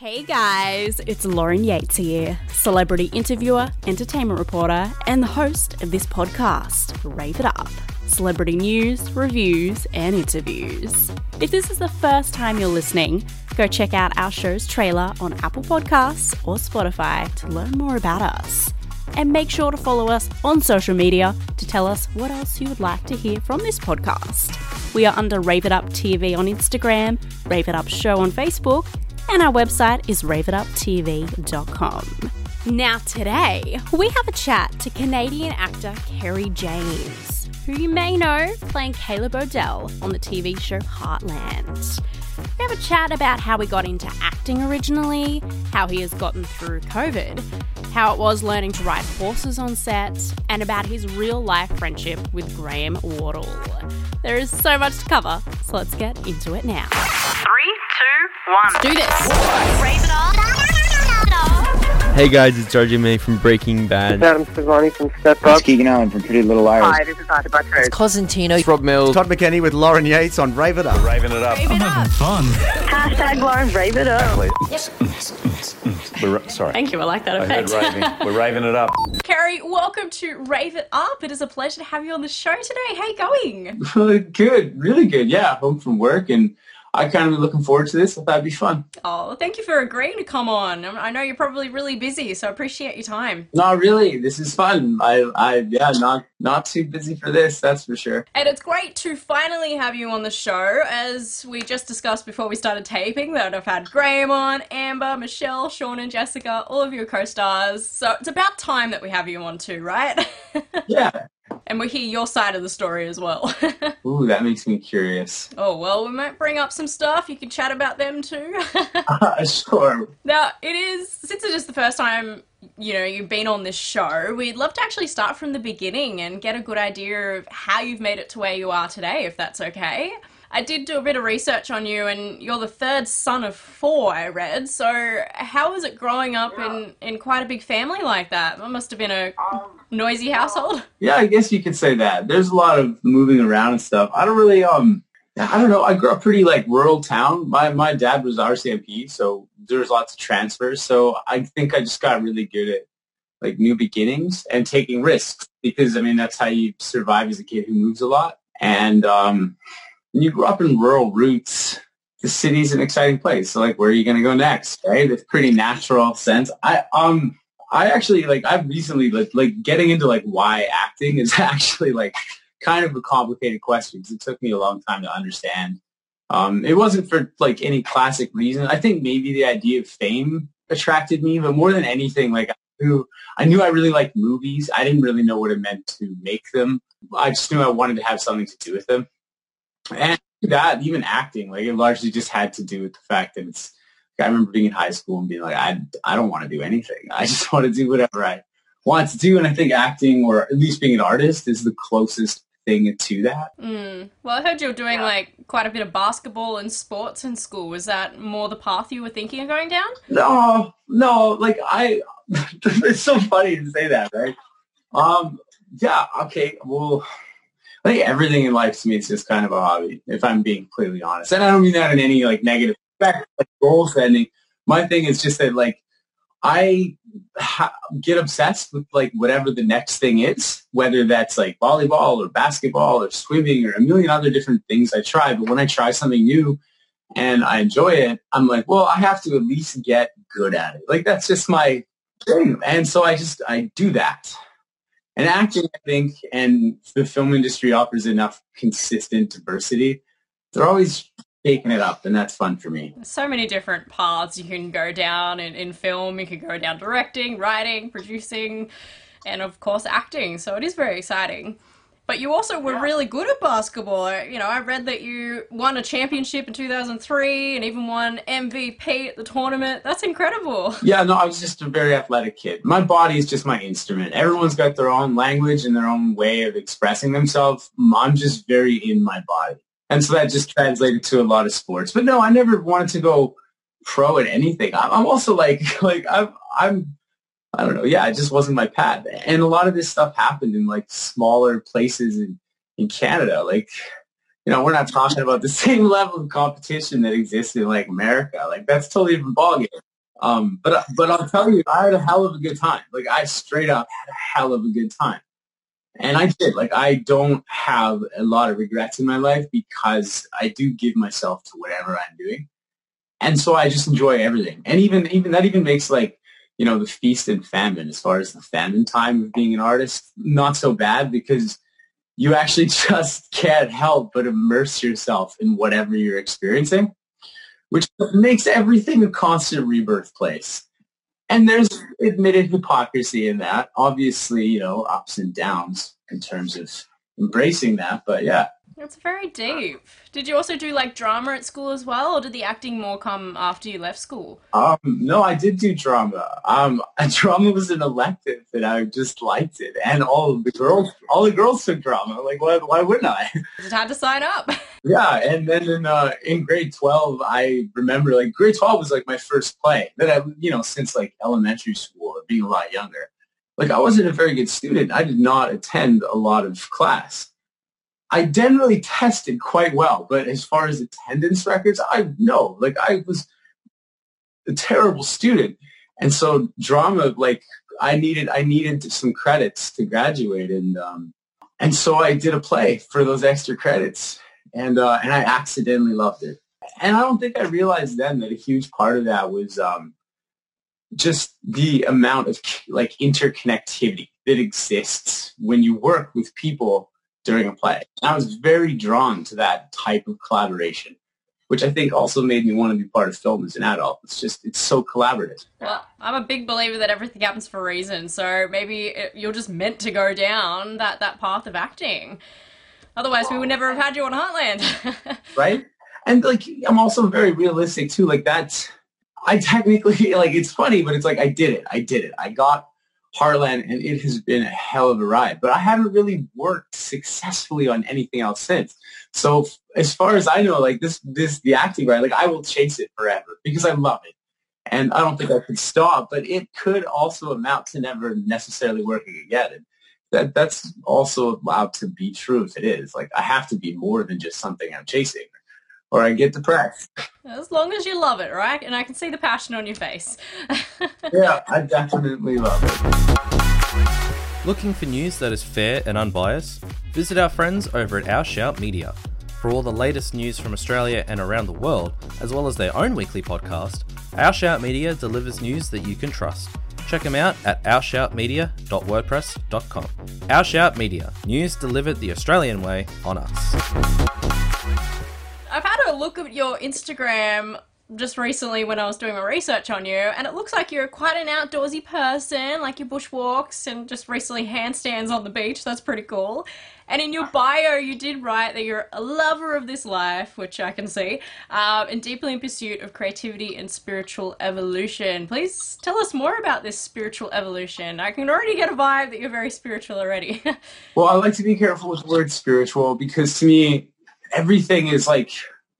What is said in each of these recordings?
Hey guys, it's Lauren Yates here, celebrity interviewer, entertainment reporter, and the host of this podcast, Rave It Up. Celebrity news, reviews, and interviews. If this is the first time you're listening, go check out our show's trailer on Apple Podcasts or Spotify to learn more about us. And make sure to follow us on social media to tell us what else you would like to hear from this podcast. We are under Rave It Up TV on Instagram, Rave It Up Show on Facebook, and our website is raveituptv.com. Now today, we have a chat to Canadian actor Kerry James, who you may know playing Caleb O'Dell on the TV show Heartland. We have a chat about how he got into acting originally, how he has gotten through COVID, how it was learning to ride horses on set, and about his real-life friendship with Graham Wardle. There is so much to cover, so let's get into it now. 3, 2, 1. Let's do this. Rave it up. Hey guys, it's RJ May from Breaking Bad. Adam Savani from Step It's Up. Keegan Allen from Pretty Little Liars. Hi, this is Arthur Buttrose. Cosentino. It's Rob Mills. Todd McKenney with Lauren Yates on Rave It Up. Raving it up. Rave it up. Hashtag Lauren Rave It Up. Sorry. Thank you, I like that I heard effect. raving. We're raving it up. Kerry, welcome to Rave It Up. It is a pleasure to have you on the show today. How you going? Good, really good. Yeah, home from work, and I kind of looking forward to this. I thought it'd be fun. Oh, thank you for agreeing to come on. I know you're probably really busy, so I appreciate your time. No, really, this is fun. Not too busy for this, that's for sure. And it's great to finally have you on the show. As we just discussed before we started taping, that I've had Graham on, Amber, Michelle, Sean and Jessica, all of your co-stars. So it's about time that we have you on too, right? Yeah. And we hear your side of the story as well. Ooh, that makes me curious. Oh, well, we might bring up some stuff. You can chat about them too. Sure. Now, since it is the first time, you've been on this show, we'd love to actually start from the beginning and get a good idea of how you've made it to where you are today, if that's okay. I did do a bit of research on you, and you're the third son of 4, I read. So how was it growing up in quite a big family like that? That must have been a noisy household. Yeah, I guess you could say that. There's a lot of moving around and stuff. I don't really, I don't know. I grew up pretty, rural town. My dad was RCMP, so there's lots of transfers. So I think I just got really good at, new beginnings and taking risks because, that's how you survive as a kid who moves a lot. And, when you grow up in rural roots, the city's an exciting place. So, where are you going to go next, right? It's pretty natural sense. I actually, I've recently, getting into, why acting is actually, kind of a complicated question because it took me a long time to understand. It wasn't for, any classic reason. I think maybe the idea of fame attracted me, but more than anything, I knew I really liked movies. I didn't really know what it meant to make them. I just knew I wanted to have something to do with them. And that, even acting, it largely just had to do with the fact that I remember being in high school and being I don't want to do anything. I just want to do whatever I want to do. And I think acting, or at least being an artist, is the closest thing to that. Well, I heard you were doing, quite a bit of basketball and sports in school. Was that more the path you were thinking of going down? No, it's so funny to say that, right? Yeah, okay, well, I think everything in life to me is just kind of a hobby, if I'm being completely honest. And I don't mean that in any negative effect, goal setting. My thing is just that I get obsessed with whatever the next thing is, whether that's volleyball or basketball or swimming or a million other different things I try. But when I try something new and I enjoy it, I'm well, I have to at least get good at it. That's just my thing. And so I do that. And acting, I think, and the film industry offers enough consistent diversity. They're always taking it up, and that's fun for me. So many different paths you can go down in film. You can go down directing, writing, producing, and of course acting. So it is very exciting. But you also were really good at basketball. I read that you won a championship in 2003 and even won MVP at the tournament. That's incredible. Yeah, no, I was just a very athletic kid. My body is just my instrument. Everyone's got their own language and their own way of expressing themselves. I'm just very in my body. And so that just translated to a lot of sports. But no, I never wanted to go pro at anything. I'm also I don't know. Yeah, it just wasn't my path. And a lot of this stuff happened in smaller places in Canada. We're not talking about the same level of competition that exists in America. That's totally different ballgame. But I'll tell you, I had a hell of a good time. Like, I straight up had a hell of a good time. And I did. Like, I don't have a lot of regrets in my life because I do give myself to whatever I'm doing. And so I just enjoy everything. And even that even makes, like, you know, the feast and famine, as far as the famine time of being an artist, not so bad, because you actually just can't help but immerse yourself in whatever you're experiencing, which makes everything a constant rebirth place. And there's admitted hypocrisy in that. Obviously, you know, ups and downs in terms of embracing that. But yeah. That's very deep. Did you also do like drama at school as well, or did the acting more come after you left school? No, I did do drama. Drama was an elective, and I just liked it. And all the girls took drama. Like, why wouldn't I? Just had to sign up. Yeah, and then in grade 12, I remember, like, grade 12 was like my first play that I, you know, since like elementary school or being a lot younger. Like, I wasn't a very good student. I did not attend a lot of class. I generally tested quite well, but as far as attendance records, I was a terrible student. And so drama, like, I needed some credits to graduate, and so I did a play for those extra credits, and I accidentally loved it. And I don't think I realized then that a huge part of that was just the amount of, like, interconnectivity that exists when you work with people during a play. I was very drawn to that type of collaboration, which I think also made me want to be part of film as an adult. It's so collaborative. Well, I'm a big believer that everything happens for a reason, so maybe you're just meant to go down that path of acting. Otherwise, we would never have had you on Heartland. Right? And, like, I'm also very realistic, too. Like, I technically, like, it's funny, but it's like, I did it. I got Heartland, and it has been a hell of a ride. But I haven't really worked successfully on anything else since. So as far as I know, like, the acting ride, like, I will chase it forever because I love it. And I don't think I could stop, but it could also amount to never necessarily working again. And that's also allowed to be true if it is. Like, I have to be more than just something I'm chasing, or I get depressed. As long as you love it, right? And I can see the passion on your face. Yeah, I definitely love it. Looking for news that is fair and unbiased? Visit our friends over at Our Shout Media. For all the latest news from Australia and around the world, as well as their own weekly podcast, Our Shout Media delivers news that you can trust. Check them out at ourshoutmedia.wordpress.com. Our Shout Media, news delivered the Australian way on us. I've had a look at your Instagram just recently when I was doing my research on you, and it looks like you're quite an outdoorsy person, like your bushwalks and just recently handstands on the beach. That's pretty cool. And in your bio, you did write that you're a lover of this life, which I can see, and deeply in pursuit of creativity and spiritual evolution. Please tell us more about this spiritual evolution. I can already get a vibe that you're very spiritual already. Well, I like to be careful with the word spiritual because to me, everything is like,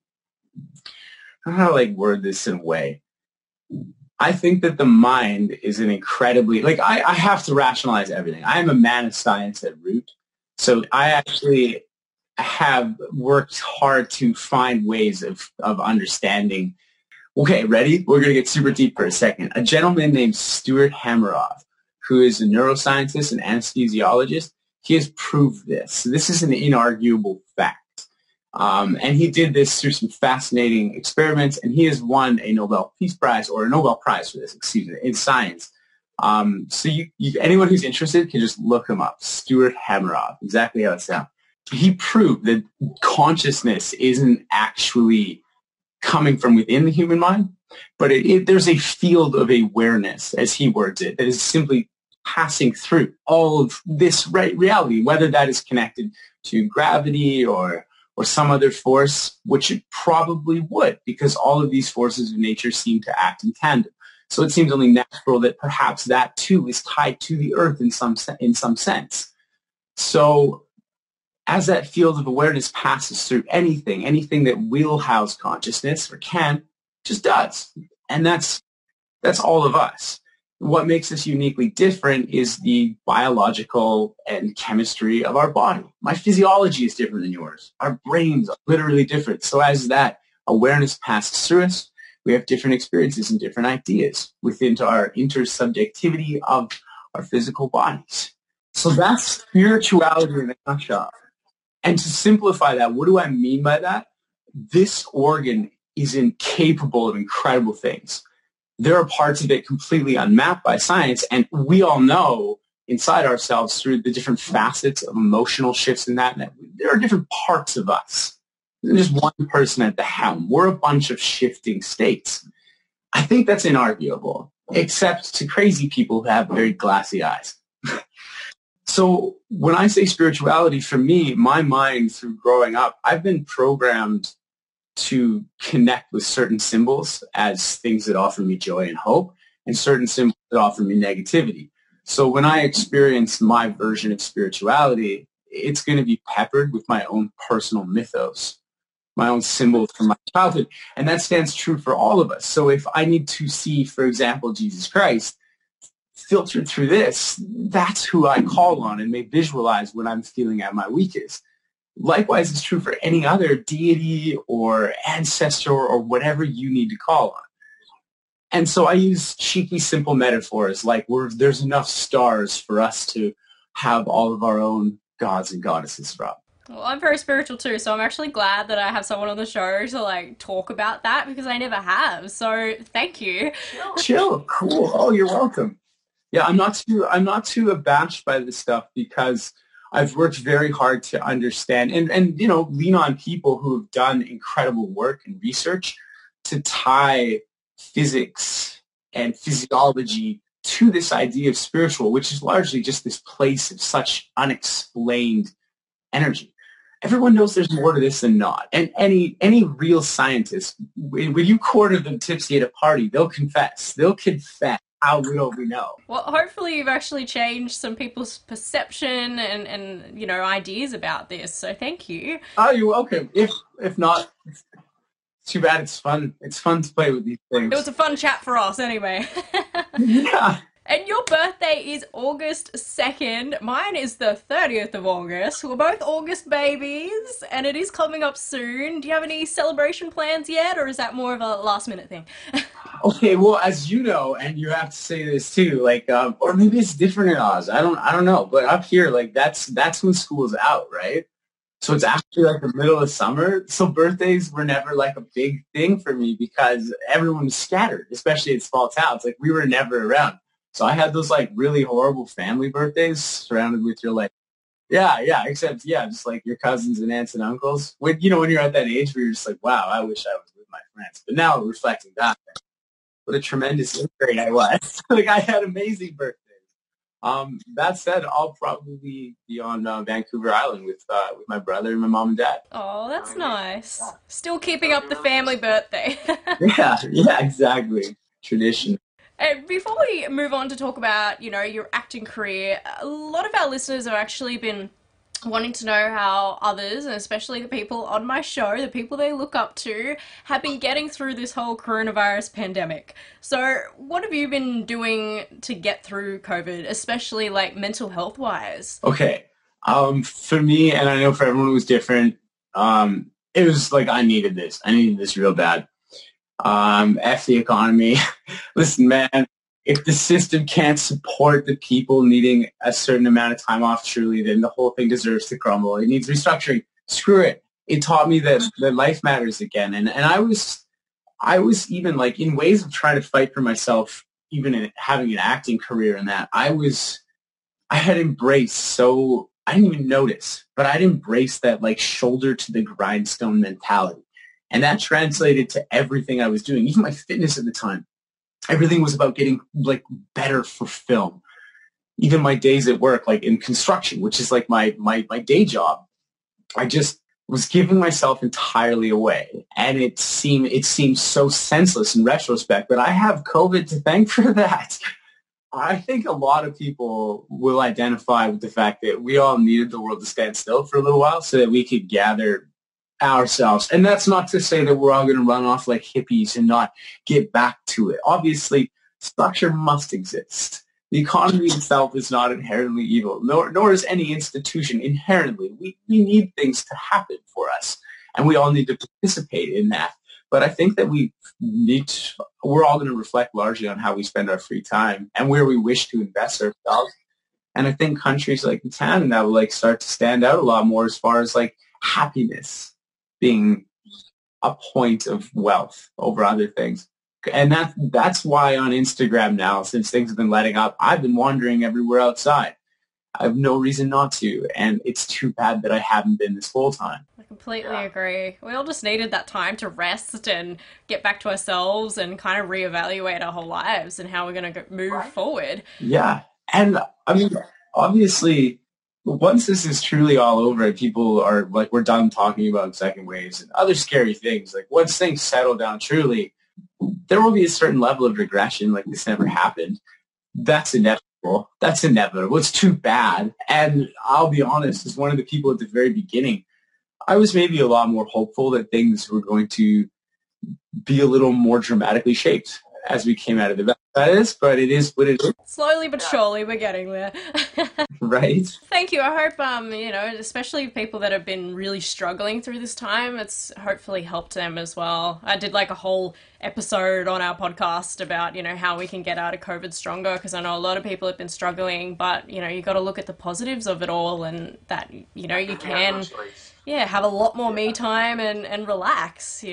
I don't know how to, like, word this in a way. I think that the mind is an incredibly, like, I have to rationalize everything. I am a man of science at root. So I actually have worked hard to find ways of understanding. Okay, ready? We're going to get super deep for a second. A gentleman named Stuart Hameroff, who is a neuroscientist and anesthesiologist, he has proved this. So this is an inarguable fact. And he did this through some fascinating experiments, and he has won a Nobel Peace Prize, or a Nobel Prize for this, in science. So anyone who's interested can just look him up. Stuart Hameroff, exactly how it sounds. He proved that consciousness isn't actually coming from within the human mind, but there's a field of awareness, as he words it, that is simply passing through all of this reality, whether that is connected to gravity or some other force, which it probably would, because all of these forces of nature seem to act in tandem. So it seems only natural that perhaps that too is tied to the earth in some sense. So as that field of awareness passes through anything that will house consciousness or can, just does. And that's all of us. What makes us uniquely different is the biological and chemistry of our body. My physiology is different than yours. Our brains are literally different. So as that awareness passes through us, We have different experiences and different ideas within our intersubjectivity of our physical bodies. So that's spirituality in a nutshell. And to simplify that, what do I mean by that? This organ is incapable of incredible things. There are parts of it completely unmapped by science, and we all know inside ourselves through the different facets of emotional shifts in that there are different parts of us. There's just one person at the helm. We're a bunch of shifting states. I think that's inarguable, except to crazy people who have very glassy eyes. So when I say spirituality, for me, my mind through growing up, I've been programmed to connect with certain symbols as things that offer me joy and hope, and certain symbols that offer me negativity. So when I experience my version of spirituality, it's going to be peppered with my own personal mythos, my own symbols from my childhood. And that stands true for all of us. So if I need to see, for example, Jesus Christ, filtered through this, that's who I call on and may visualize when I'm feeling at my weakest. Likewise, it's true for any other deity or ancestor or whatever you need to call on. And so I use cheeky, simple metaphors like there's enough stars for us to have all of our own gods and goddesses from. Well, I'm very spiritual too, so I'm actually glad that I have someone on the show to like talk about that because I never have. So thank you. Chill, cool. Oh, you're welcome. Yeah, I'm not too abashed by this stuff because I've worked very hard to understand and lean on people who have done incredible work and research to tie physics and physiology to this idea of spiritual, which is largely just this place of such unexplained energy. Everyone knows there's more to this than not. And any real scientist, when you corner them tipsy at a party, they'll confess how little we know. Well, hopefully you've actually changed some people's perception and ideas about this. So thank you. Oh, you're welcome. If not, it's too bad. It's fun. It's fun to play with these things. It was a fun chat for us anyway. Yeah. And your birthday is August 2nd. Mine is the 30th of August. We're both August babies, and it is coming up soon. Do you have any celebration plans yet, or is that more of a last-minute thing? Okay, well, as you know, and you have to say this too, or maybe it's different in Oz. I don't know. But up here, that's when school's out, right? So it's actually like the middle of summer. So birthdays were never like a big thing for me because everyone was scattered, especially in small towns. Like we were never around. So I had those like really horrible family birthdays surrounded with your except just like your cousins and aunts and uncles. When you're at that age where you're just like, wow, I wish I was with my friends. But now reflecting back, what a tremendous ingrate I was. Like I had amazing birthdays. That said, I'll probably be on Vancouver Island with my brother and my mom and dad. Oh, that's nice. Still keeping up the family birthday. Yeah, exactly. Tradition. And before we move on to talk about, your acting career, a lot of our listeners have actually been wanting to know how others, and especially the people on my show, the people they look up to, have been getting through this whole coronavirus pandemic. So what have you been doing to get through COVID, especially like mental health wise? Okay. For me, and I know for everyone it was different, it was like I needed this real bad. F the economy. Listen, man, if the system can't support the people needing a certain amount of time off truly, then the whole thing deserves to crumble. It needs restructuring. Screw it. It taught me that life matters again. And I was even like in ways of trying to fight for myself, even in having an acting career and that, I had embraced, so I didn't even notice, but I'd embraced that like shoulder to the grindstone mentality. And that translated to everything I was doing, even my fitness at the time. Everything was about getting like better for film. Even my days at work, like in construction, which is like my day job, I just was giving myself entirely away. And it seemed so senseless in retrospect, but I have COVID to thank for that. I think a lot of people will identify with the fact that we all needed the world to stand still for a little while so that we could gather ourselves. And that's not to say that we're all going to run off like hippies and not get back to it. Obviously, structure must exist. The economy itself is not inherently evil, nor is any institution inherently. We need things to happen for us, and we all need to participate in that. But I think that we're all going to reflect largely on how we spend our free time and where we wish to invest ourselves. And I think countries like Canada will like start to stand out a lot more as far as like happiness being a point of wealth over other things. And that's why on Instagram now, since things have been letting up, I've been wandering everywhere outside. I have no reason not to, and it's too bad that I haven't been this whole time. I completely agree. We all just needed that time to rest and get back to ourselves and kind of reevaluate our whole lives and how we're going to move forward. Yeah, and I mean, obviously, once this is truly all over and people are like, we're done talking about second waves and other scary things, like once things settle down truly, there will be a certain level of regression like this never happened. That's inevitable. That's inevitable. It's too bad. And I'll be honest, as one of the people at the very beginning, I was maybe a lot more hopeful that things were going to be a little more dramatically shaped as we came out of the virus, but it is what it is. Slowly but surely, we're getting there. Right? Thank you. I hope, especially people that have been really struggling through this time, it's hopefully helped them as well. I did like a whole episode on our podcast about, how we can get out of COVID stronger, because I know a lot of people have been struggling, but, you got to look at the positives of it all, and that, you can, have a lot more me time and relax,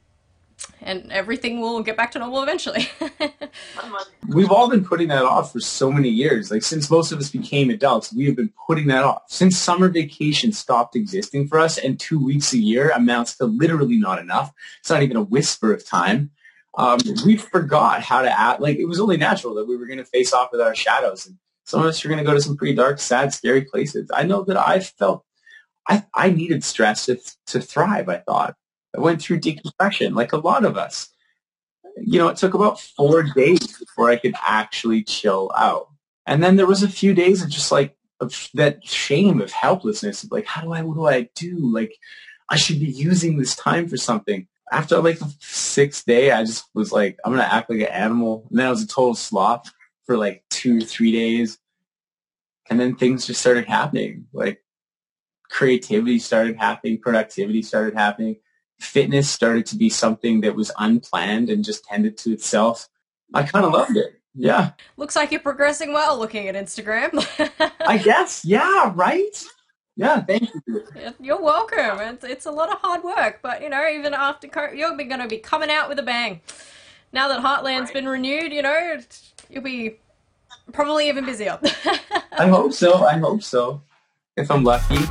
and everything will get back to normal eventually. We've all been putting that off for so many years. Like, since most of us became adults, we have been putting that off. Since summer vacation stopped existing for us and 2 weeks a year amounts to literally not enough. It's not even a whisper of time. We forgot how to act. Like, it was only natural that we were going to face off with our shadows. And some of us are going to go to some pretty dark, sad, scary places. I know that I felt I needed stress to thrive, I thought. I went through decompression, like a lot of us. It took about 4 days before I could actually chill out. And then there was a few days of just like that shame of helplessness of like, what do I do? Like, I should be using this time for something. After like the 6th day, I just was like, I'm going to act like an animal. And then I was a total sloth for like 2 or 3 days. And then things just started happening. Like, creativity started happening, productivity started happening. Fitness started to be something that was unplanned and just tended to itself. I kind of loved it. Yeah. Looks like you're progressing well looking at Instagram. I guess. Yeah, right? Yeah, thank you. You're welcome. It's a lot of hard work, but, even after you're going to be coming out with a bang. Now that Heartland's been renewed, you'll be probably even busier. I hope so. If I'm lucky.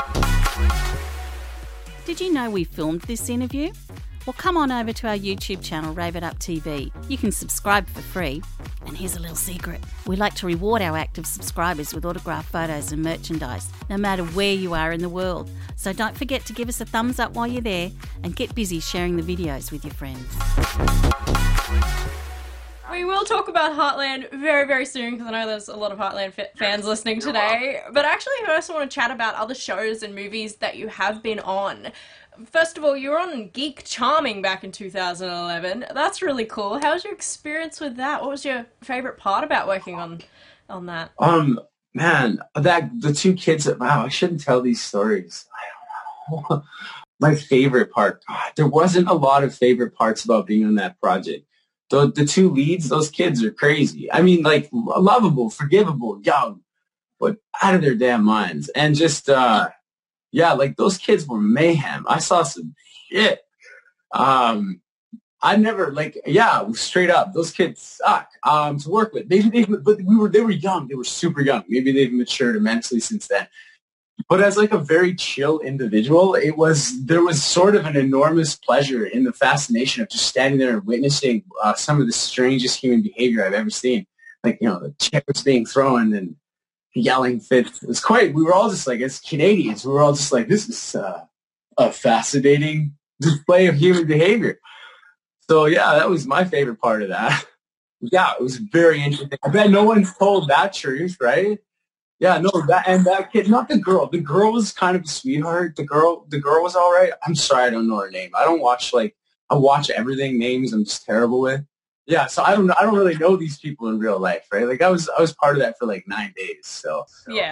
Did you know we filmed this interview? Well, come on over to our YouTube channel, Rave It Up TV. You can subscribe for free. And here's a little secret. We like to reward our active subscribers with autographed photos and merchandise, no matter where you are in the world. So don't forget to give us a thumbs up while you're there and get busy sharing the videos with your friends. We will talk about Heartland very, very soon, because I know there's a lot of Heartland fans listening today. But actually, I also want to chat about other shows and movies that you have been on. First of all, you were on Geek Charming back in 2011. That's really cool. How was your experience with that? What was your favourite part about working on that? Man, the 2 kids I shouldn't tell these stories. I don't know. My favorite part. God, there wasn't a lot of favorite parts about being on that project. The 2 leads, those kids are crazy. I mean, like, lovable, forgivable, young, but out of their damn minds. And just, like, those kids were mayhem. I saw some shit. I never, straight up, those kids suck to work with. Maybe they were young. They were super young. Maybe they've matured immensely since then. But as like a very chill individual, there was sort of an enormous pleasure in the fascination of just standing there and witnessing some of the strangest human behavior I've ever seen. Like, the chairs being thrown and yelling fits. It was we were all just like, as Canadians, we were all just like, this is a fascinating display of human behavior. So yeah, that was my favorite part of that. Yeah, it was very interesting. I bet no one's told that truth, right? Yeah, no, that kid, not the girl. The girl was kind of a sweetheart. The girl was all right. I'm sorry, I don't know her name. I don't watch I watch everything. Names I'm just terrible with. Yeah, so I don't really know these people in real life, right? Like I was part of that for like 9 days. So yeah,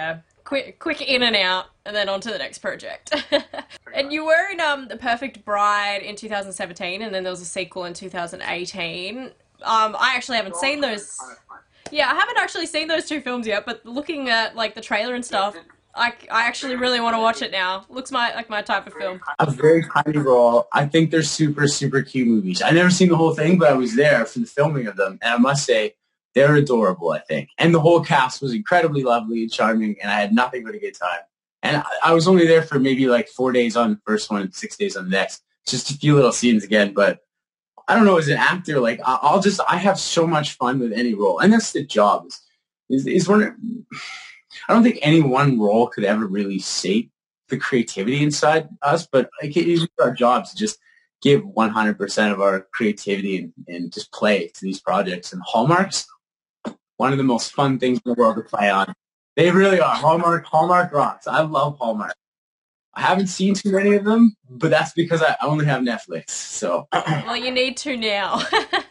quick in and out, and then on to the next project. And you were in The Perfect Bride in 2017, and then there was a sequel in 2018. I actually haven't seen those. Yeah, I haven't actually seen those two films yet, but looking at like the trailer and stuff, I actually really want to watch it now. Looks like my type of film. A very tiny role. I think they're super, super cute movies. I never seen the whole thing, but I was there for the filming of them, and I must say, they're adorable, I think. And the whole cast was incredibly lovely and charming, and I had nothing but a good time. And I was only there for maybe like 4 days on the first one and 6 days on the next. Just a few little scenes again, but I don't know, as an actor, like I have so much fun with any role. And that's the job. Is when I don't think any one role could ever really sate the creativity inside us, but like, it is our job to just give 100% of our creativity and just play to these projects. And Hallmark's one of the most fun things in the world to play on. They really are. Hallmark rocks. I love Hallmark. I haven't seen too many of them, but that's because I only have Netflix. So, well, you need to now.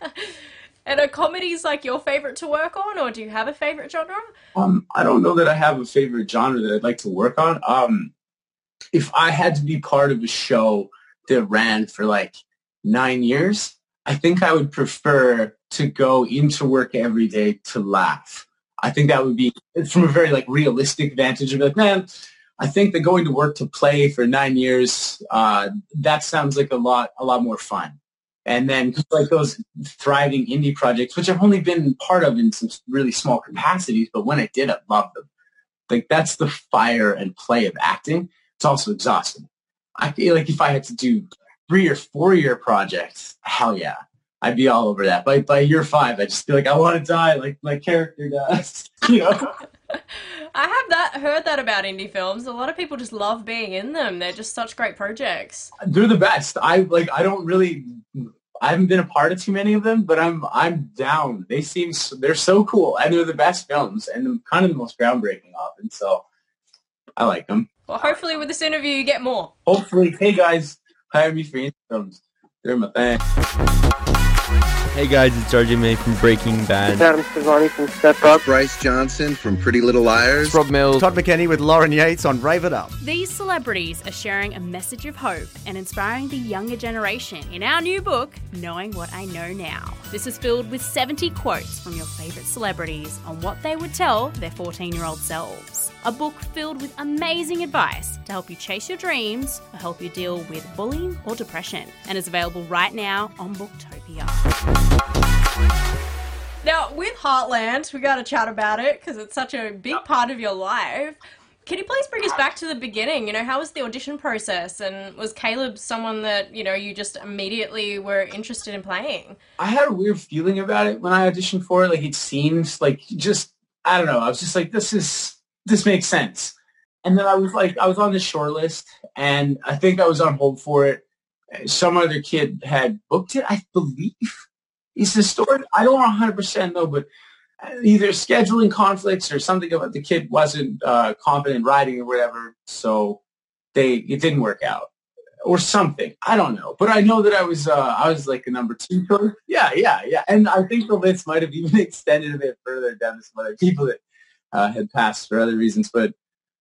And are comedies like your favorite to work on, or do you have a favorite genre? I don't know that I have a favorite genre that I'd like to work on. If I had to be part of a show that ran for like 9 years, I think I would prefer to go into work every day to laugh. I think that would be, from a very like realistic vantage of like, man, I think that going to work to play for 9 years, that sounds like a lot more fun. And then like those thriving indie projects, which I've only been part of in some really small capacities, but when I did, I loved them. Like that's the fire and play of acting. It's also exhausting. I feel like if I had to do 3 or 4 year projects, hell yeah, I'd be all over that. By year 5, I just feel like I want to die like my character does. You know? I have heard that about indie films. A lot of people just love being in them. They're just such great projects. They're the best. I haven't been a part of too many of them, but I'm down. They're so cool, and they're the best films, and kind of the most groundbreaking often. So I like them. Well, hopefully with this interview you get more. Hopefully, hey guys, hire me for indie films. They're my thing. Hey guys, it's RJ May from Breaking Bad. Adam Savani from Step Up. Bryce Johnson from Pretty Little Liars. Rob Mills. Todd McKenney with Lauren Yates on Rave It Up. These celebrities are sharing a message of hope and inspiring the younger generation in our new book, Knowing What I Know Now. This is filled with 70 quotes from your favourite celebrities on what they would tell their 14-year-old selves. A book filled with amazing advice to help you chase your dreams or help you deal with bullying or depression, and is available right now on Booktopia. Now, with Heartland, we got to chat about it because it's such a big part of your life. Can you please bring us back to the beginning? You know, how was the audition process, and was Caleb someone that, you know, you just immediately were interested in playing? I had a weird feeling about it when I auditioned for it. Like, it seems like just, I don't know. I was just like, this makes sense. And then I was on the short list, and I think I was on hold for it. Some other kid had booked it, I believe. Is the story? I don't 100% know, but either scheduling conflicts or something about the kid wasn't confident writing or whatever, so it didn't work out or something. I don't know, but I know that I was like a number 2 choice. Yeah, and I think the list might have even extended a bit further down to some other people that had passed for other reasons, but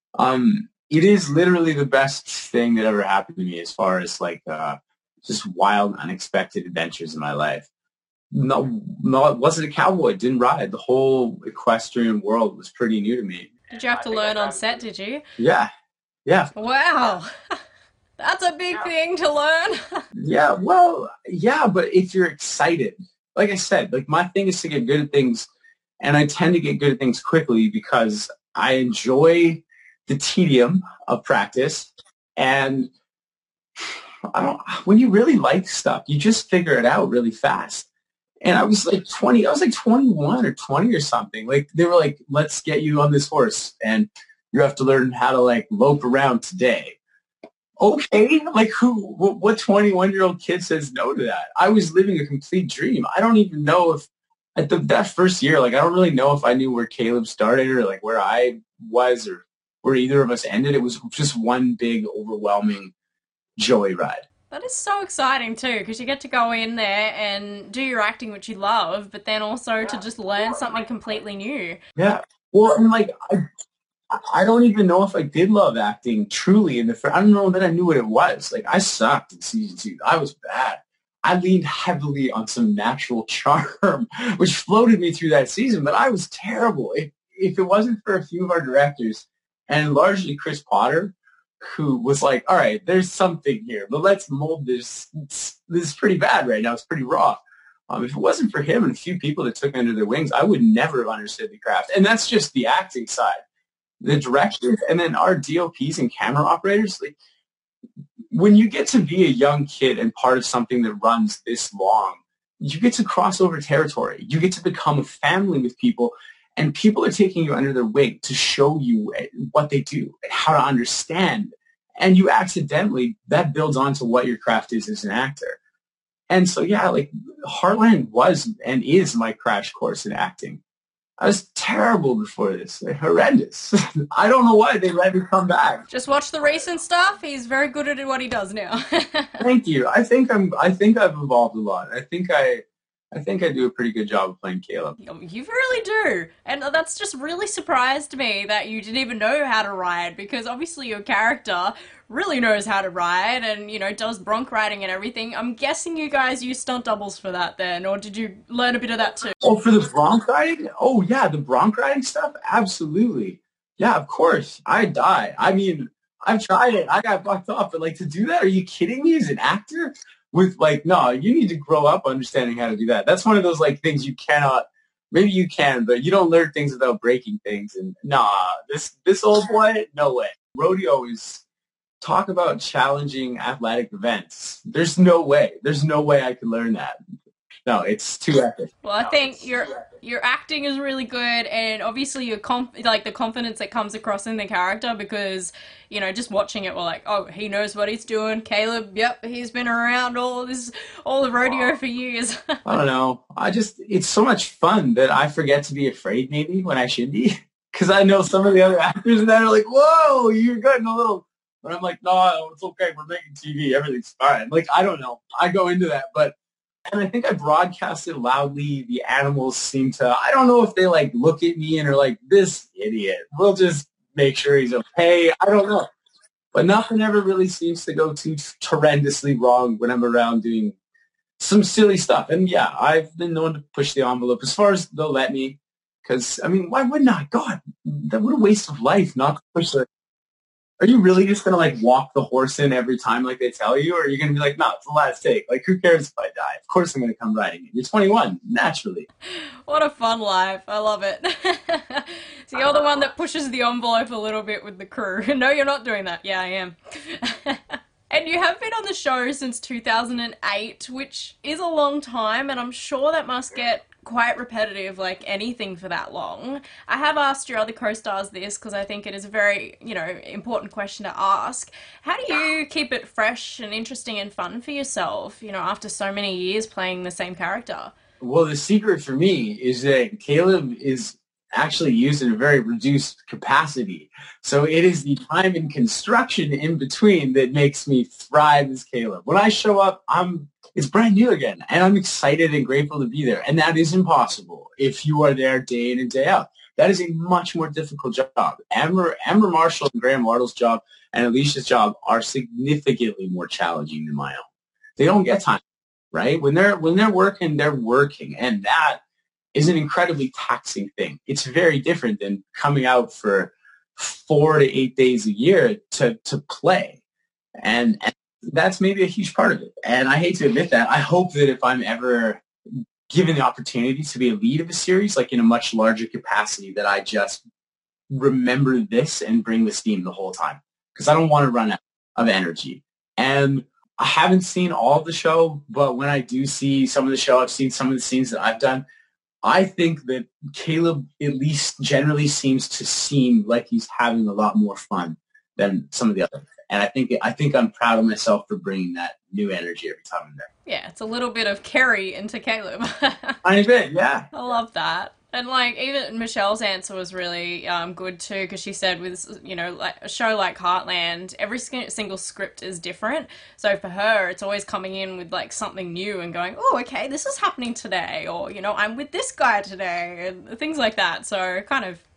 it is literally the best thing that ever happened to me as far as like just wild, unexpected adventures in my life. No, it wasn't a cowboy. Didn't ride. The whole equestrian world was pretty new to me. Did you have to learn on set, did you? Yeah. Wow. That's a big thing to learn. Yeah, well, yeah, but if you're excited, like I said, like my thing is to get good at things, and I tend to get good at things quickly because I enjoy the tedium of practice, and when you really like stuff, you just figure it out really fast. And I was like 21 or 20 or something. Like they were like, let's get you on this horse and you have to learn how to like lope around today. Okay. Like what 21-year-old kid says no to that? I was living a complete dream. I don't even know if at that first year, like I don't really know if I knew where Caleb started or like where I was or where either of us ended. It was just one big overwhelming joyride. That is so exciting too, because you get to go in there and do your acting, which you love, but then also to just learn something completely new. Yeah. Well, and like I don't even know if I did love acting truly in the first. I don't know that I knew what it was. Like, I sucked in season 2. I was bad. I leaned heavily on some natural charm, which floated me through that season, but I was terrible. If it wasn't for a few of our directors, and largely Chris Potter, who was like, all right, there's something here, but let's mold this. This is pretty bad right now. It's pretty raw. If it wasn't for him and a few people that took me under their wings, I would never have understood the craft. And that's just the acting side. The directors and then our DOPs and camera operators, like, when you get to be a young kid and part of something that runs this long, you get to cross over territory. You get to become a family with people, and people are taking you under their wing to show you what they do and how to understand. And you accidentally, that builds onto what your craft is as an actor. And so, yeah, like, Heartland was and is my crash course in acting. I was terrible before this. Like, horrendous. I don't know why they let me come back. Just watch the recent stuff. He's very good at what he does now. Thank you. I think I've evolved a lot. I think I do a pretty good job of playing Caleb. You really do. And that's just really surprised me that you didn't even know how to ride, because obviously your character really knows how to ride and, you know, does bronc riding and everything. I'm guessing you guys use stunt doubles for that then, or did you learn a bit of that too? Oh, for the bronc riding? Oh, yeah, the bronc riding stuff? Absolutely. Yeah, of course. I die. I mean, I've tried it. I got fucked off. But, like, to do that, are you kidding me as an actor? With, like, no, you need to grow up understanding how to do that. That's one of those, like, things you cannot, maybe you can, but you don't learn things without breaking things. And nah, this old boy, no way. Rodeo is, talk about challenging athletic events. There's no way I can learn that. No, it's too epic. Well, I think your acting is really good, and obviously your the confidence that comes across in the character, because, you know, just watching it, we're like, oh, he knows what he's doing. Caleb, yep, he's been around all the rodeo for years. I don't know. It's so much fun that I forget to be afraid maybe when I should be, because I know some of the other actors and that are like, whoa, you're getting a little. But I'm like, no, it's okay. We're making TV. Everything's fine. Like, I don't know. I go into that, and I think I broadcasted loudly. The animals seem to, I don't know if they, like, look at me and are like, this idiot, we'll just make sure he's okay. I don't know. But nothing ever really seems to go too horrendously wrong when I'm around doing some silly stuff. And, yeah, I've been known to push the envelope as far as they'll let me. Because, I mean, why wouldn't I? God, that what a waste of life not to push the... Are you really just going to, like, walk the horse in every time like they tell you? Or are you going to be like, no, it's the last take. Like, who cares if I die? Of course I'm going to come riding it. You're 21, naturally. What a fun life. I love it. So you're the one that pushes the envelope a little bit with the crew. No, you're not doing that. Yeah, I am. And you have been on the show since 2008, which is a long time, and I'm sure that must get quite repetitive, like anything for that long. I have asked your other co-stars this because I think it is a very, you know, important question to ask. How do you keep it fresh and interesting and fun for yourself, you know, after so many years playing the same character? Well, the secret for me is that Caleb is actually used in a very reduced capacity. So it is the time and construction in between that makes me thrive as Caleb. When I show up, it's brand new again, and I'm excited and grateful to be there. And that is impossible if you are there day in and day out. That is a much more difficult job. Amber Marshall and Graham Wardle's job and Alicia's job are significantly more challenging than my own. They don't get time, right? When they're working, they're working, and that is an incredibly taxing thing. It's very different than coming out for 4 to 8 days a year to play. And that's maybe a huge part of it. And I hate to admit that. I hope that if I'm ever given the opportunity to be a lead of a series, like in a much larger capacity, that I just remember this and bring the steam the whole time. Because I don't want to run out of energy. And I haven't seen all of the show, but when I do see some of the show, I've seen some of the scenes that I've done. I think that Caleb at least generally seems to seem like he's having a lot more fun than some of the others. And I think I'm proud of myself for bringing that new energy every time I'm there. Yeah, it's a little bit of Kerry into Caleb. Tiny bit, yeah. I love that. And, like, even Michelle's answer was really good, too, because she said with, you know, like a show like Heartland, every single script is different. So for her, it's always coming in with, like, something new and going, oh, okay, this is happening today. Or, you know, I'm with this guy today, and things like that. So it kind of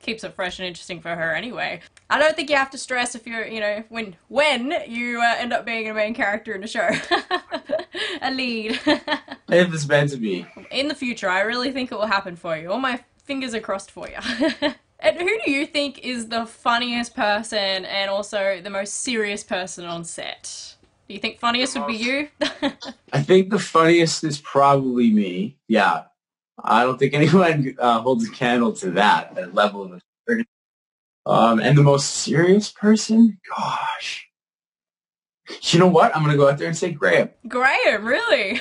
keeps it fresh and interesting for her anyway. I don't think you have to stress if you're, when you end up being a main character in a show. A lead. If it's meant to be. In the future, I really think it will happen for you. All my fingers are crossed for you. And who do you think is the funniest person and also the most serious person on set? Do you think funniest would be you? I think the funniest is probably me. Yeah. I don't think anyone holds a candle to that level of absurdity. And the most serious person? Gosh. You know what? I'm going to go out there and say Graham. Graham, really?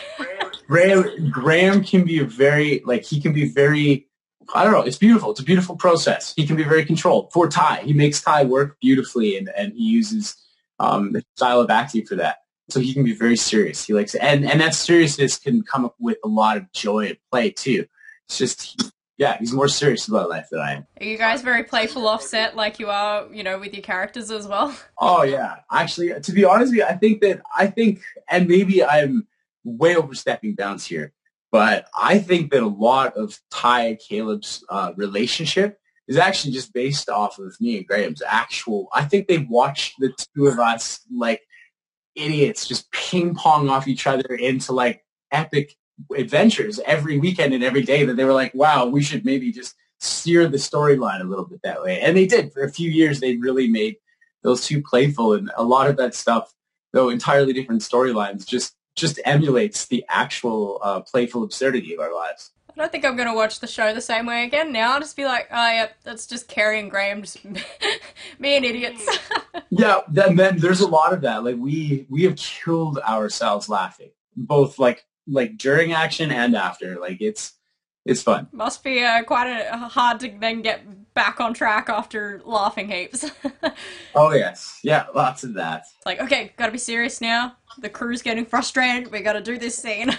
Graham can be he can be very, I don't know, it's beautiful. It's a beautiful process. He can be very controlled. For Ty, he makes Ty work beautifully, and he uses the style of acting for that. So he can be very serious. He likes it. And that seriousness can come up with a lot of joy and play, too. It's just, he's more serious about life than I am. Are you guys very playful offset like you are, with your characters as well? Oh, yeah. Actually, to be honest with you, I think, and maybe I'm way overstepping bounds here, but I think that a lot of Ty and Caleb's relationship is actually just based off of me and Graham's I think they watched the two of us like idiots just ping pong off each other into like epic adventures every weekend and every day, that they were like, wow, we should maybe just steer the storyline a little bit that way. And they did. For a few years, they really made those two playful, and a lot of that stuff, though entirely different storylines, just emulates the actual playful absurdity of our lives. I don't think I'm going to watch the show the same way again now. I'll just be like, oh, yeah, that's just Carrie and Graham, just being idiots. Yeah, then there's a lot of that. Like, we have killed ourselves laughing, both like during action and after. Like, it's fun. Must be quite hard to then get back on track after laughing heaps. Oh, yes. Yeah, lots of that. It's like, okay, gotta be serious now. The crew's getting frustrated. We gotta do this scene.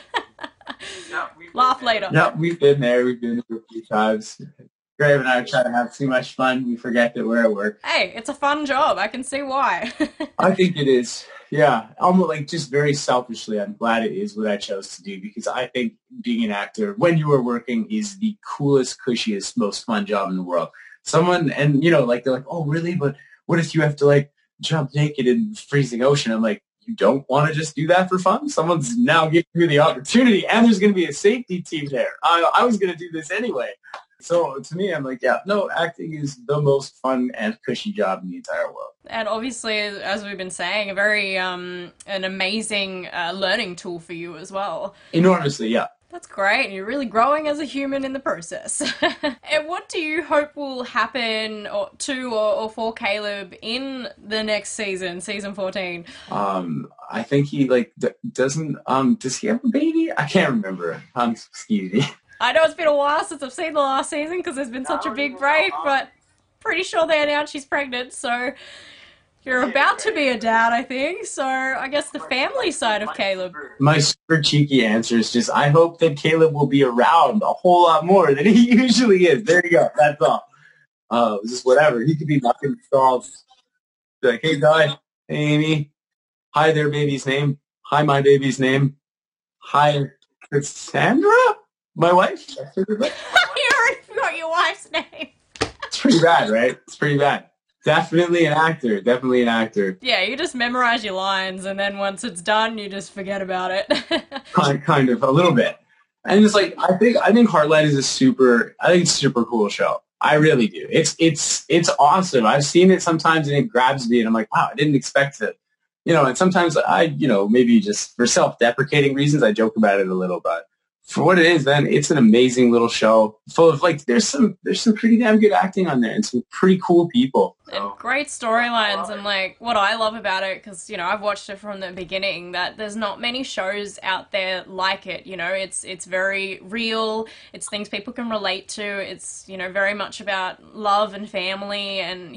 Laugh later. Yeah, we've been there. We've been there a few times. Graham and I try to have too much fun. We forget that we're at work. Hey, it's a fun job. I can see why. I think it is. Yeah, almost like just very selfishly, I'm glad it is what I chose to do, because I think being an actor when you are working is the coolest, cushiest, most fun job in the world. Someone, and they're like, oh, really? But what if you have to like jump naked in the freezing ocean? I'm like, you don't want to just do that for fun? Someone's now giving you the opportunity, and there's going to be a safety team there. I was going to do this anyway. So to me, I'm like, yeah, no, acting is the most fun and cushy job in the entire world. And obviously, as we've been saying, a very an amazing learning tool for you as well. Enormously, yeah. That's great. You're really growing as a human in the process. And what do you hope will happen to or for Caleb in the next season, season 14? I think he doesn't. Does he have a baby? I can't remember. Excuse me. I know it's been a while since I've seen the last season because there's been such a big break, but pretty sure they announced she's pregnant, so you're about to be a dad, I think. So I guess the family side of Caleb. My super cheeky answer is just, I hope that Caleb will be around a whole lot more than he usually is. There you go. That's all. Just whatever. He could be knocking stalls. Like, hey, Di. Hey, Amy. Hi, their baby's name. Hi, my baby's name. Hi, Cassandra? My wife? You already forgot your wife's name. It's pretty bad, right? It's pretty bad. Definitely an actor. Definitely an actor. Yeah, you just memorize your lines, and then once it's done, you just forget about it. kind of, a little bit. And it's like, I think Heartland is a super cool show. I really do. It's awesome. I've seen it sometimes, and it grabs me, and I'm like, wow, I didn't expect it. And sometimes I, maybe just for self-deprecating reasons, I joke about it a little, but for what it is, man, it's an amazing little show full of there's some pretty damn good acting on there and some pretty cool people. And great storylines, and what I love about it, because I've watched it from the beginning, that there's not many shows out there like it. It's very real. It's things people can relate to. It's very much about love and family, and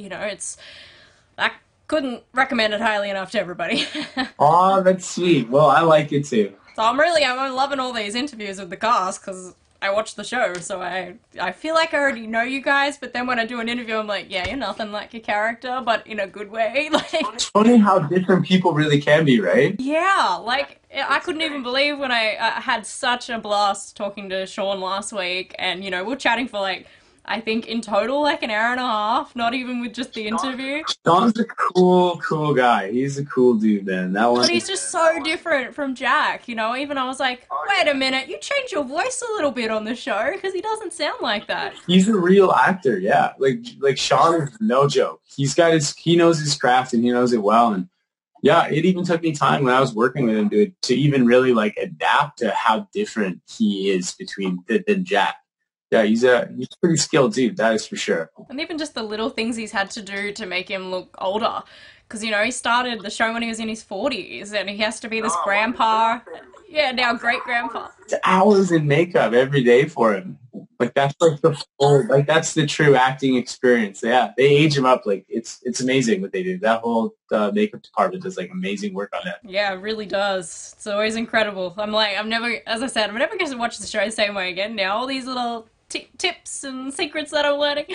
I couldn't recommend it highly enough to everybody. Oh, that's sweet. Well, I like it too. So I'm loving all these interviews with the cast because I watch the show, so I feel like I already know you guys, but then when I do an interview, I'm like, yeah, you're nothing like your character, but in a good way. It's funny how different people really can be, right? Yeah, I couldn't even believe when I had such a blast talking to Sean last week, and we were chatting for I think in total like an hour and a half, not even with just the interview. Sean's a cool guy. He's a cool dude, man. That one. But he's just so different from Jack, you know. Even I was like, wait a minute, you changed your voice a little bit on the show because he doesn't sound like that. He's a real actor, yeah. Like Sean is no joke. He knows his craft and he knows it well. And yeah, it even took me time when I was working with him to even really like adapt to how different he is than Jack. Yeah, he's a pretty skilled dude, that is for sure. And even just the little things he's had to do to make him look older. Because, you know, he started the show when he was in his 40s and he has to be this grandpa. Yeah, now great-grandpa. It's hours in makeup every day for him. Like, that's like that's the true acting experience. Yeah, they age him up. Like, it's amazing what they do. That whole makeup department does, like, amazing work on it. Yeah, it really does. It's always incredible. I'm never going to watch the show the same way again now. All these little tips and secrets that I'm learning.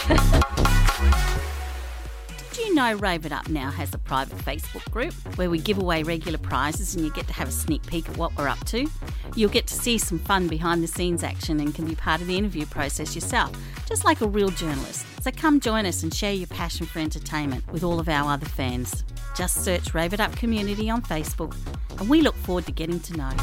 Did you know Rave It Up now has a private Facebook group where we give away regular prizes and you get to have a sneak peek at what we're up to? You'll get to see some fun behind the scenes action and can be part of the interview process yourself, just like a real journalist. So come join us and share your passion for entertainment with all of our other fans. Just search Rave It Up Community on Facebook and we look forward to getting to know.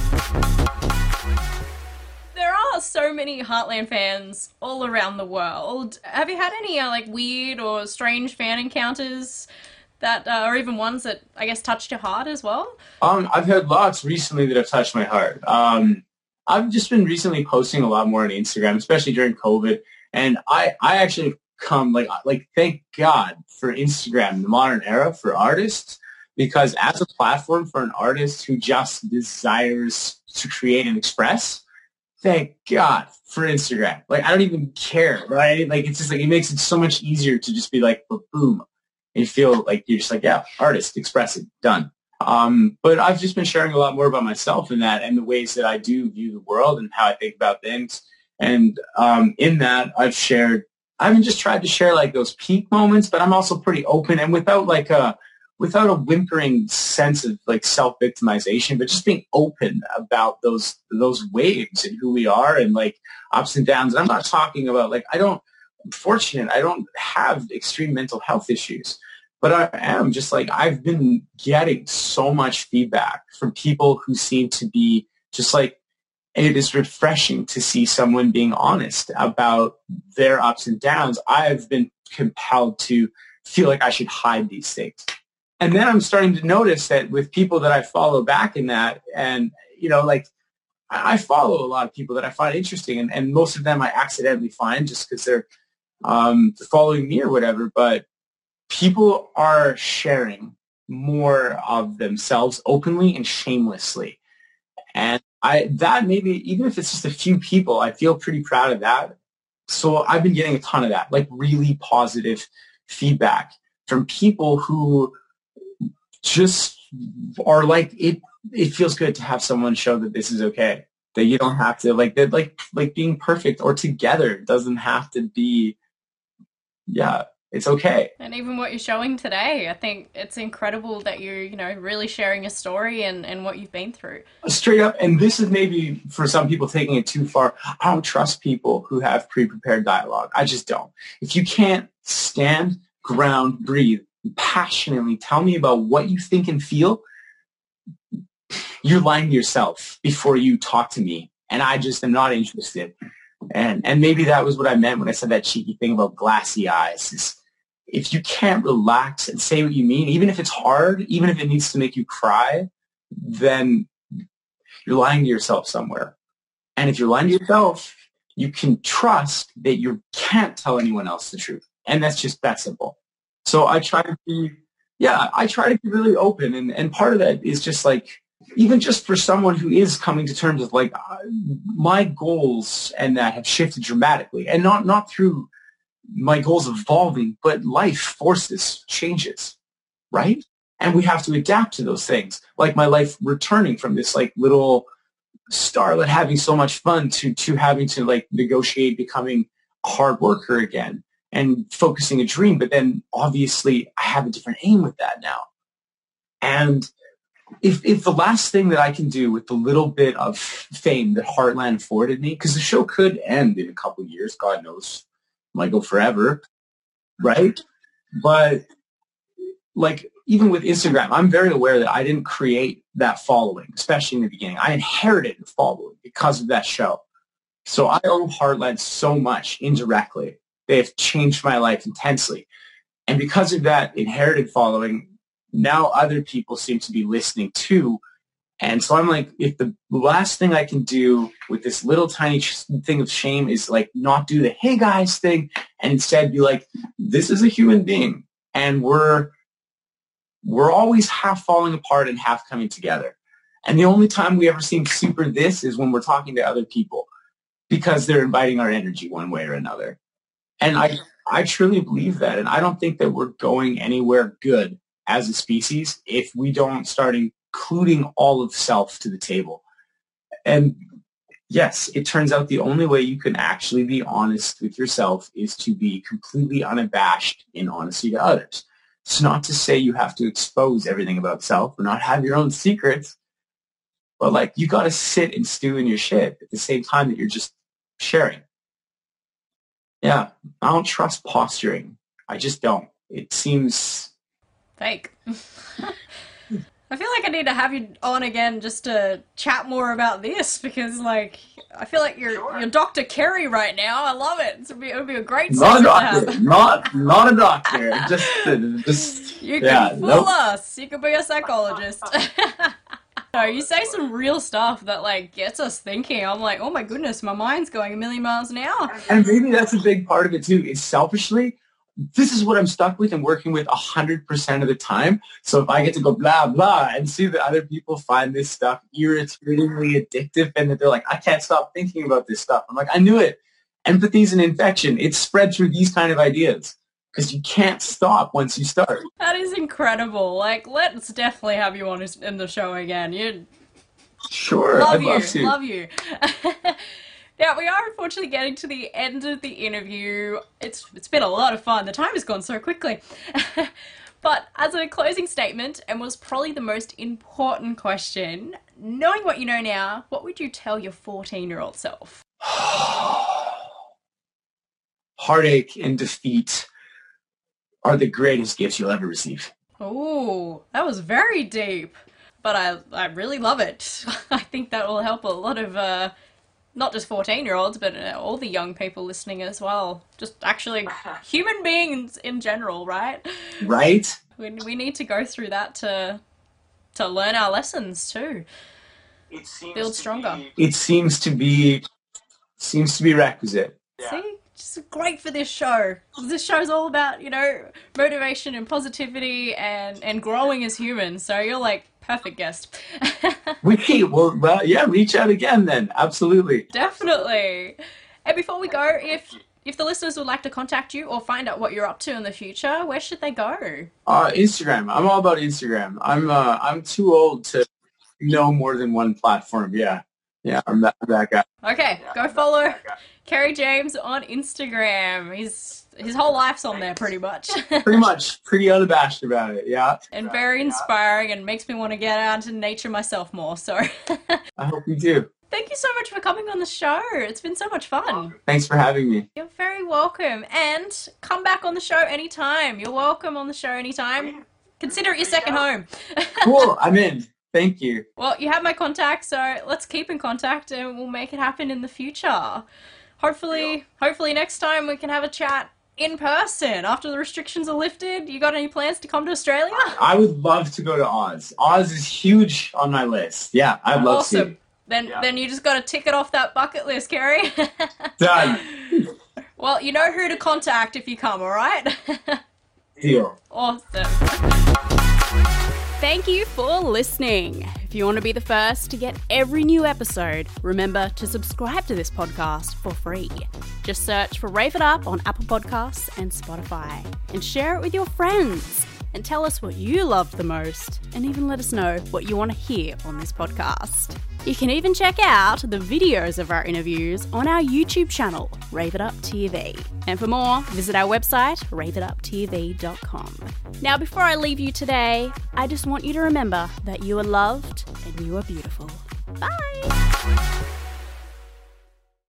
There are so many Heartland fans all around the world. Have you had any weird or strange fan encounters that, or even ones that I guess touched your heart as well? I've had lots recently that have touched my heart. I've just been recently posting a lot more on Instagram, especially during COVID, and I actually come like thank God for Instagram, the modern era for artists, because as a platform for an artist who just desires to create and express. Thank God for Instagram. Like, I don't even care, right? Like, it's just like, it makes it so much easier to just be like, boom. And you feel like you're just like, yeah, artist, expressing, done. But I've just been sharing a lot more about myself in that and the ways that I do view the world and how I think about things. And in that, I've haven't just tried to share like those peak moments, but I'm also pretty open and without a whimpering sense of like self-victimization, but just being open about those waves and who we are and like ups and downs. And I'm not talking about I'm fortunate. I don't have extreme mental health issues, but I am just like, I've been getting so much feedback from people who seem to be just like, it is refreshing to see someone being honest about their ups and downs. I've been compelled to feel like I should hide these things. And then I'm starting to notice that with people that I follow back in that, and, you know, like I follow a lot of people that I find interesting, and most of them I accidentally find just because they're following me or whatever. But people are sharing more of themselves openly and shamelessly. And that maybe, even if it's just a few people, I feel pretty proud of that. So I've been getting a ton of that, like really positive feedback from people who just are like, it feels good to have someone show that this is okay, that you don't have to like being perfect or together doesn't have to be, it's okay. And even what you're showing today, I think it's incredible that you're, really sharing your story and what you've been through. Straight up, and this is maybe for some people taking it too far. I don't trust people who have pre-prepared dialogue. I just don't. If you can't stand, ground, breathe, passionately tell me about what you think and feel, you're lying to yourself before you talk to me, and I just am not interested. And maybe that was what I meant when I said that cheeky thing about glassy eyes. Is if you can't relax and say what you mean, even if it's hard, even if it needs to make you cry, then you're lying to yourself somewhere. And if you're lying to yourself, you can trust that you can't tell anyone else the truth. And that's just that simple. So I try to be really open. And part of that is just like, even just for someone who is coming to terms with like my goals and that have shifted dramatically, and not through my goals evolving, but life forces changes, right? And we have to adapt to those things. Like my life returning from this like little starlet having so much fun to having to like negotiate becoming a hard worker again and focusing a dream. But then obviously I have a different aim with that now. And if the last thing that I can do with the little bit of fame that Heartland afforded me, because the show could end in a couple of years, God knows, might go forever, right? But like even with Instagram, I'm very aware that I didn't create that following, especially in the beginning. I inherited the following because of that show. So I owe Heartland so much indirectly. They have changed my life intensely. And because of that inherited following, now other people seem to be listening too. And so I'm like, if the last thing I can do with this little tiny thing of shame is like not do the hey guys thing and instead be like, this is a human being and we're always half falling apart and half coming together. And the only time we ever seem super this is when we're talking to other people because they're inviting our energy one way or another. And I truly believe that. And I don't think that we're going anywhere good as a species if we don't start including all of self to the table. And yes, it turns out the only way you can actually be honest with yourself is to be completely unabashed in honesty to others. It's not to say you have to expose everything about self or not have your own secrets, but like you got to sit and stew in your shit at the same time that you're just sharing. Yeah, I don't trust posturing. I just don't. It seems fake. I feel like I need to have you on again just to chat more about this because, like, I feel like you're Dr. Kerry right now. I love it. It would be a great not a doctor, to have. Not a doctor. Just you can fool us. You could be a psychologist. No, you say some real stuff that like gets us thinking. I'm like, oh my goodness, my mind's going a million miles an hour. And maybe that's a big part of it too. Is selfishly, this is what I'm stuck with and working with 100% of the time. So if I get to go blah, blah, and see that other people find this stuff irritatingly addictive and that they're like, I can't stop thinking about this stuff. I'm like, I knew it. Empathy is an infection. It's spread through these kind of ideas because you can't stop once you start. That is incredible. Like, let's definitely have you on in the show again. Sure, I'd love to. Love you. Now, we are unfortunately getting to the end of the interview. It's been a lot of fun. The time has gone so quickly. But as a closing statement, and was probably the most important question, knowing what you know now, what would you tell your 14-year-old self? Heartache and defeat are the greatest gifts you'll ever receive. Oh, that was very deep. But I really love it. I think that will help a lot of... not just 14-year-olds, but all the young people listening as well. Just actually human beings in general, right? Right. We need to go through that to learn our lessons too. Build stronger. It seems to be requisite. Yeah. See? Just great for this show. This show's all about, motivation and positivity and growing as humans. So you're like perfect guest. Well, yeah, reach out again then. Absolutely. Definitely. And before we go, if the listeners would like to contact you or find out what you're up to in the future, where should they go? Instagram. I'm all about Instagram. I'm too old to know more than one platform. Yeah, I'm that guy. Okay, go follow Kerry James on Instagram. His whole life's on there, pretty much. Pretty unabashed about it, yeah. And very inspiring and makes me want to get out into nature myself more, so. I hope you do. Thank you so much for coming on the show. It's been so much fun. Thanks for having me. You're very welcome. And come back on the show anytime. You're welcome on the show anytime. Consider it your second home. Cool, I'm in. Thank you. Well, you have my contact, so let's keep in contact and we'll make it happen in the future. Hopefully next time we can have a chat in person after the restrictions are lifted. You got any plans to come to Australia? I would love to go to Oz. Oz is huge on my list. Yeah, I'd love to. Then you just got to tick it off that bucket list, Kerry. Done. Well, you know who to contact if you come, all right? Deal. Awesome. Thank you for listening. If you want to be the first to get every new episode, remember to subscribe to this podcast for free. Just search for Rave It Up on Apple Podcasts and Spotify and share it with your friends and tell us what you loved the most and even let us know what you want to hear on this podcast. You can even check out the videos of our interviews on our YouTube channel, Rave It Up TV. And for more, visit our website, raveituptv.com. Now, before I leave you today, I just want you to remember that you are loved and you are beautiful. Bye!